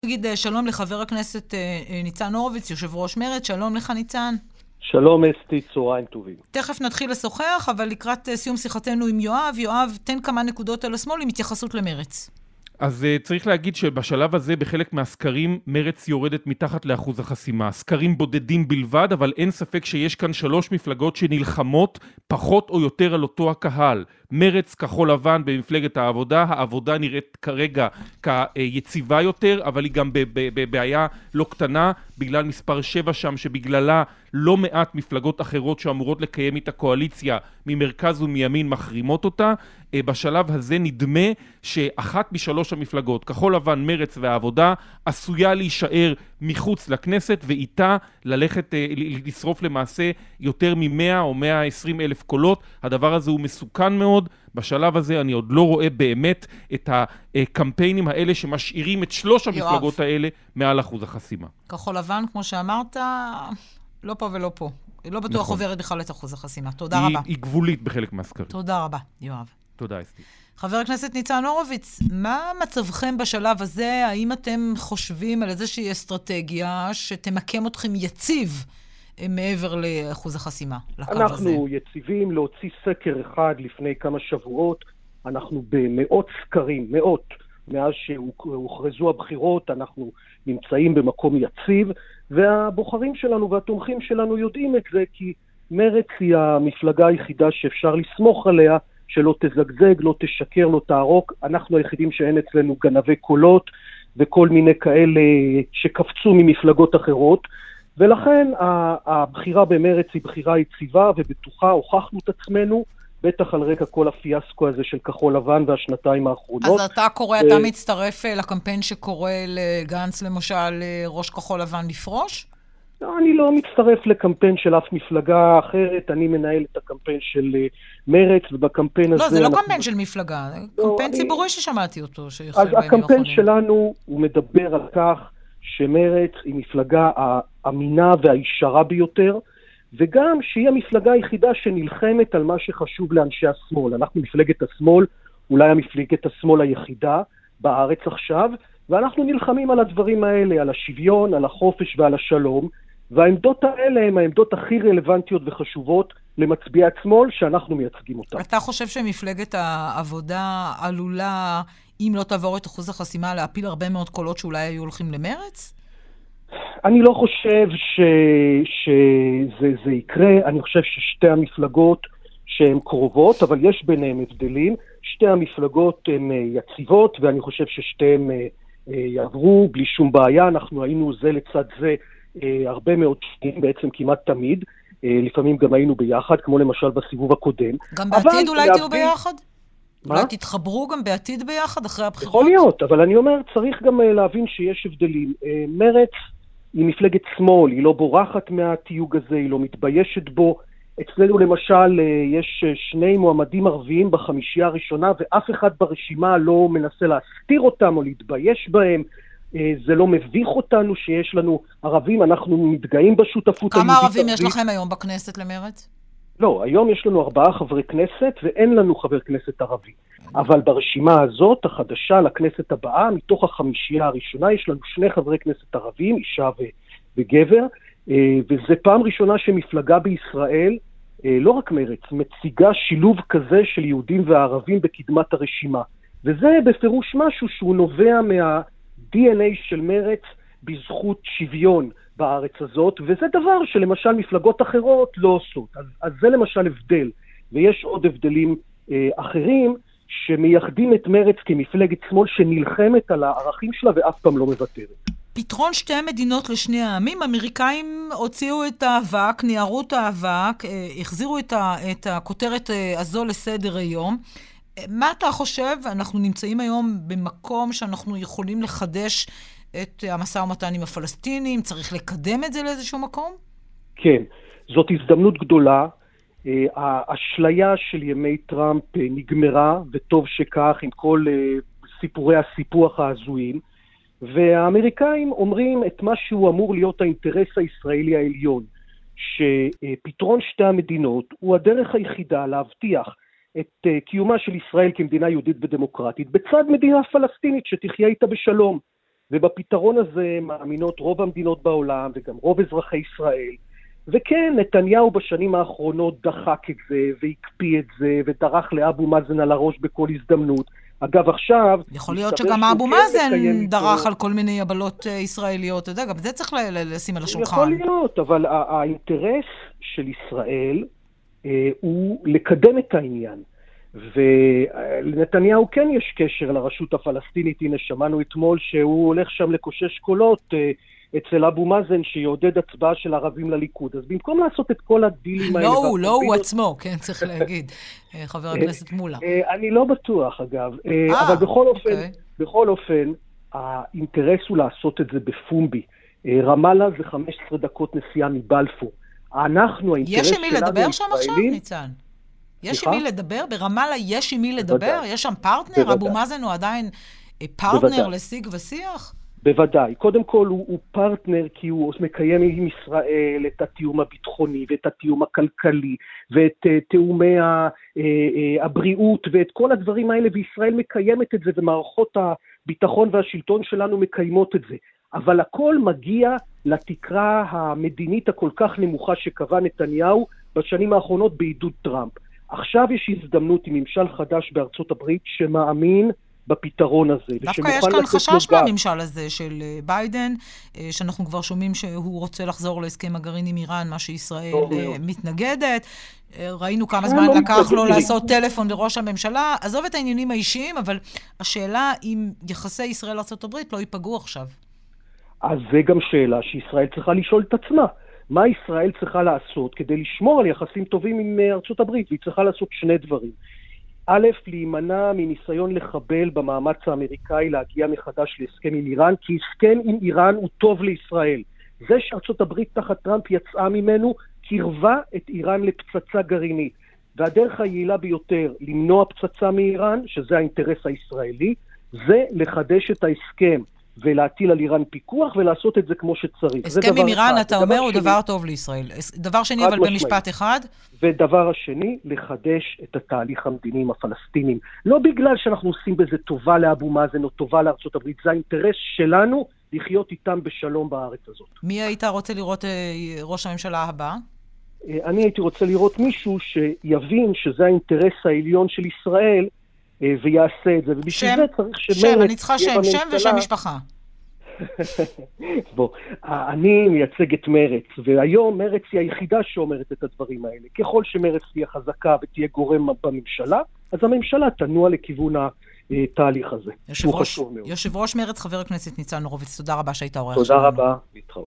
נגיד שלום לחבר הכנסת ניצן הורוביץ, יושב ראש מרצ. שלום לך ניצן. שלום אסתי, צהריים טובים. תכף נתחיל לשוחח, אבל לקראת סיום שיחתנו עם יואב. יואב, תן כמה נקודות על השמאל עם התייחסות למרץ. אז צריך להגיד שבשלב הזה בחלק מהסקרים מרץ יורדת מתחת לאחוז החסימה. סקרים בודדים בלבד, אבל אין ספק שיש כאן 3 מפלגות שנלחמות פחות או יותר על אותו הקהל. מרץ, כחול לבן במפלגת העבודה. העבודה נראית כרגע כיציבה יותר, אבל היא גם בבעיה לא קטנה, בגלל מספר 7 שם, שבגללה לא מעט מפלגות אחרות שאמורות לקיים את הקואליציה ממרכז ומימין מחרימות אותה. בשלב הזה נדמה שאחת משלוש המפלגות, כחול לבן, מרץ והעבודה, עשויה להישאר מחוץ לכנסת, ואיתה ללכת, לשרוף למעשה יותר מ-100 או 120 אלף קולות. הדבר הזה הוא מסוכן מאוד. בשלב הזה אני עוד לא רואה באמת את הקמפיינים האלה שמשאירים את 3 המפלגות האלה מעל אחוז החסימה. כחול לבן, כמו שאמרת, לא פה ולא פה. לא בטוח עוברת בכלל את אחוז החסימה. תודה רבה. היא גבולית בחלק מהסקרים. תודה רבה, יואב. תודה, אסתי. חבר הכנסת ניצן הורוביץ, מה מצבכם בשלב הזה? האם אתם חושבים על איזושהי אסטרטגיה שתמקם אתכם יציב מעבר לאחוז החסימה, לקו הזה? אנחנו יציבים. להוציא סקר אחד לפני כמה שבועות, אנחנו במאות סקרים, מאות, מאז שהוכרזו הבחירות, אנחנו נמצאים במקום יציב, והבוחרים שלנו והתומכים שלנו יודעים את זה, כי מרץ היא המפלגה היחידה שאפשר לסמוך עליה, שלא תזגזג, לא תשקר, לא תערוק. אנחנו היחידים שאין אצלנו גנבי קולות וכל מיני כאלה שקפצו ממפלגות אחרות, ולכן הבחירה במרץ היא בחירה יציבה ובטוחה. הוכחנו את עצמנו, בטח על רקע כל הפיאסקו הזה של כחול לבן והשנתיים האחרונות. אז אתה מצטרף לקמפיין שקורא לגנץ למשל, ראש כחול לבן, לפרוש? לא, אני לא מצטרף לקמפיין של אף מפלגה אחרת. אני מנהל את הקמפיין של מרץ, ובקמפיין הזה... לא, זה לא קמפיין של מפלגה, זה קמפיין ציבורי ששמעתי אותו. אז הקמפיין שלנו הוא מדבר על כך שמרץ היא מפלגה האמינה והישרה ביותר, וגם שהיא המפלגה היחידה שנלחמת על מה שחשוב לאנשי השמאל. אנחנו מפלגת השמאל, אולי המפלגת השמאל היחידה בארץ עכשיו, ואנחנו נלחמים על הדברים האלה, על השוויון, על החופש ועל השלום, והעמדות האלה הן העמדות הכי רלוונטיות וחשובות למצביעי השמאל שאנחנו מייצגים אותם. אתה חושב שמפלגת העבודה עלולה, אם לא תעבור את אחוז החסימה, להפיל הרבה מאוד קולות שאולי היו הולכים למרץ? אני לא חושב שזה יקרה. אני חושב ששתי המפלגות שהן קרובות, אבל יש ביניהם הבדלים. שתי המפלגות הן יציבות, ואני חושב ששתיהן יעברו בלי שום בעיה. אנחנו היינו זה לצד זה הרבה מאוד שנים, בעצם כמעט תמיד. לפעמים גם היינו ביחד, כמו למשל בסיבוב הקודם. גם בעתיד אולי תהיו ביחד? אולי תתחברו גם בעתיד ביחד אחרי הבחירות? יכול להיות, אבל אני אומר, צריך גם להבין שיש הבדלים. מרץ היא מפלגת שמאל, היא לא בורחת מהתיוג הזה, היא לא מתביישת בו. אצלנו למשל יש 2 מועמדים ערביים בחמישייה הראשונה, ואף אחד ברשימה לא מנסה להסתיר אותם או להתבייש בהם. זה לא מביך אותנו שיש לנו ערבים, אנחנו מתגאים בשותפות. כמה ערבים יש לכם היום בכנסת למרץ? לא, היום יש לנו 4 חברי כנסת ואין לנו חבר כנסת ערבי. אבל ברשימה הזאת, החדשה לכנסת הבאה, מתוך החמישייה הראשונה, יש לנו 2 חברי כנסת ערבים, אישה וגבר, וזה פעם ראשונה שמפלגה בישראל, לא רק מרץ, מציגה שילוב כזה של יהודים וערבים בקדמת הרשימה. וזה בפירוש משהו שהוא נובע מה-DNA של מרץ בזכות שוויון בארץ הזאת, וזה דבר שלמשל מפלגות אחרות לא עושות. אז זה למשל הבדל, ויש עוד הבדלים אחרים שמייחדים את מרץ כמפלגת שמאל שנלחמת על הערכים שלה ואף פעם לא מוותרת. פתרון שתי המדינות לשני העמים, אמריקאים הוציאו את האבק, ניערו את האבק, החזירו את הכותרת הזו לסדר היום. מה אתה חושב? אנחנו נמצאים היום במקום שאנחנו יכולים לחדש את המשא ומתן עם הפלסטינים, צריך לקדם את זה לאיזשהו מקום? כן, זאת הזדמנות גדולה. האשליה של ימי טראמפ נגמרה, וטוב שכך, עם כל סיפורי הסיפוח ההזויים, והאמריקאים אומרים את מה שהוא אמור להיות האינטרס הישראלי העליון, שפתרון שתי המדינות הוא הדרך היחידה להבטיח את קיומה של ישראל כמדינה יהודית ודמוקרטית, בצד מדינה פלסטינית שתחיה איתה בשלום. ובפתרון הזה מאמינות רוב המדינות בעולם וגם רוב אזרחי ישראל. וכן, נתניהו בשנים האחרונות דחק את זה והקפיא את זה ודרך לאבו מאזן על הראש בכל הזדמנות. אגב, עכשיו... יכול להיות שגם אבו מאזן דרך על כל מיני יבלות ישראליות, אתה יודע, גם זה צריך לשים על השולחן. יכול להיות, אבל האינטרס של ישראל הוא לקדם את העניין. ולנתניהו כן יש קשר לרשות הפלסטינית. הנה, שמענו אתמול שהוא הולך שם לקושש קולות אצל אבו מאזן שיעודד הצבעה של ערבים לליכוד. אז במקום לעשות את כל הדילים האלה... לא הוא עצמו, כן, צריך להגיד, חבר הכנסת מולה. אני לא בטוח, אגב. אבל בכל אופן, האינטרס הוא לעשות את זה בפומבי. רמאללה זה 15 דקות נסיעה מבלפור. אנחנו, האינטרס שלנו... יש עם מי לדבר שם עכשיו, ניצן? יש עם מי לדבר? ברמאללה יש עם מי לדבר? יש שם פרטנר? אבו מאזן הוא עדיין פרטנר לשיג ושיח? בוודאי. קודם כל הוא פרטנר כי הוא מקיים עם ישראל את התיאום הביטחוני ואת התיאום הכלכלי ואת תיאומי הבריאות ואת כל הדברים האלה, וישראל מקיימת את זה ומערכות הביטחון והשלטון שלנו מקיימות את זה. אבל הכל מגיע לתקרה המדינית הכל כך נמוכה שקבע נתניהו בשנים האחרונות בעידוד טראמפ. עכשיו יש הזדמנות עם ממשל חדש בארצות הברית שמאמין בפתרון הזה. דווקא יש כאן חשש מהממשל הזה של ביידן, שאנחנו כבר שומעים שהוא רוצה לחזור להסכם הגרעין עם איראן, מה שישראל מתנגדת. ראינו כמה זמן לקח לו לעשות טלפון לראש הממשלה. עזוב את העניינים האישיים, אבל השאלה אם יחסי ישראל לארצות הברית לא ייפגעו עכשיו. אז זה גם שאלה שישראל צריכה לשאול את עצמה. מה ישראל צריכה לעשות כדי לשמור על יחסים טובים עם ארצות הברית? והיא צריכה לעשות שני דברים. א', להימנע מניסיון לחבל במאמץ האמריקאי להגיע מחדש להסכם עם איראן, כי הסכם עם איראן הוא טוב לישראל. זה שארצות הברית תחת טראמפ יצאה ממנו, קרבה את איראן לפצצה גרעינית. והדרך היעילה ביותר למנוע פצצה מאיראן, שזה האינטרס הישראלי, זה לחדש את ההסכם ולהטיל על איראן פיקוח ולעשות את זה כמו שצריך. הסכם עם איראן, אתה אומר, הוא דבר טוב לישראל. דבר שני, אבל במשפט אחד. ודבר השני, לחדש את התהליך המדיני עם הפלסטינים. לא בגלל שאנחנו עושים בזה טובה לאבו מאזן או טובה לארצות הברית, זה האינטרס שלנו לחיות איתם בשלום בארץ הזאת. מי היית רוצה לראות ראש הממשלה הבא? אני הייתי רוצה לראות מישהו שיבין שזה האינטרס העליון של ישראל, ויעשה את זה, ובשביל זה צריך שם, אני צריכה שם ושם משפחה. בוא, אני מייצג את מרץ, והיום מרץ היא היחידה שאומרת את הדברים האלה. ככל שמרץ תהיה חזקה ותהיה גורם בממשלה, אז הממשלה תנוע לכיוון התהליך הזה. יושב ראש מרץ, חבר הכנסת ניצן הורוביץ, תודה רבה שהיית עורך. תודה רבה.